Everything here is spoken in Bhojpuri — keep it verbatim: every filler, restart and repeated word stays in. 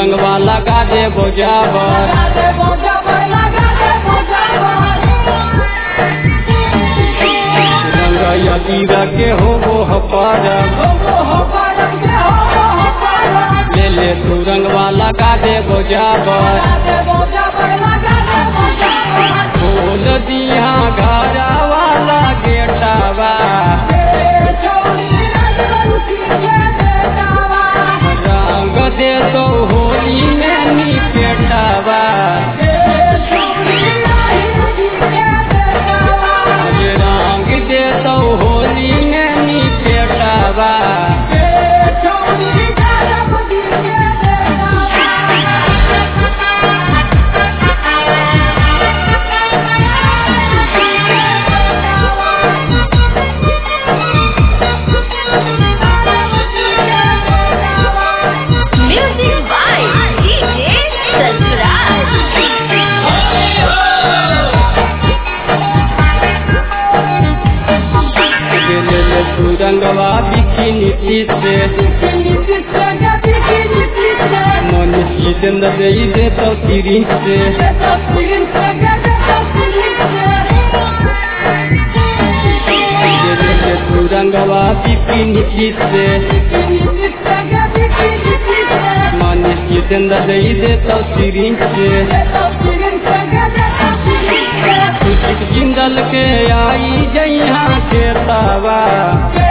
रंगवा लगा दे बोजावर रंग यदीर के हो हपर ले ले तू रंगवा लगा दे बोजावर खोल दिया घरा वाला गेटावा रंग दे तो होली में नी पेटावा रंग दे तो होली में नी पेटावा रंगवा बिकी नीति से मनुष्य चंद दे दे तो तिरी से तू रंगवा बिकी नीति से मनुष्य चंद दे दे तो तिरी से जिंदल के आई जइहा के तावा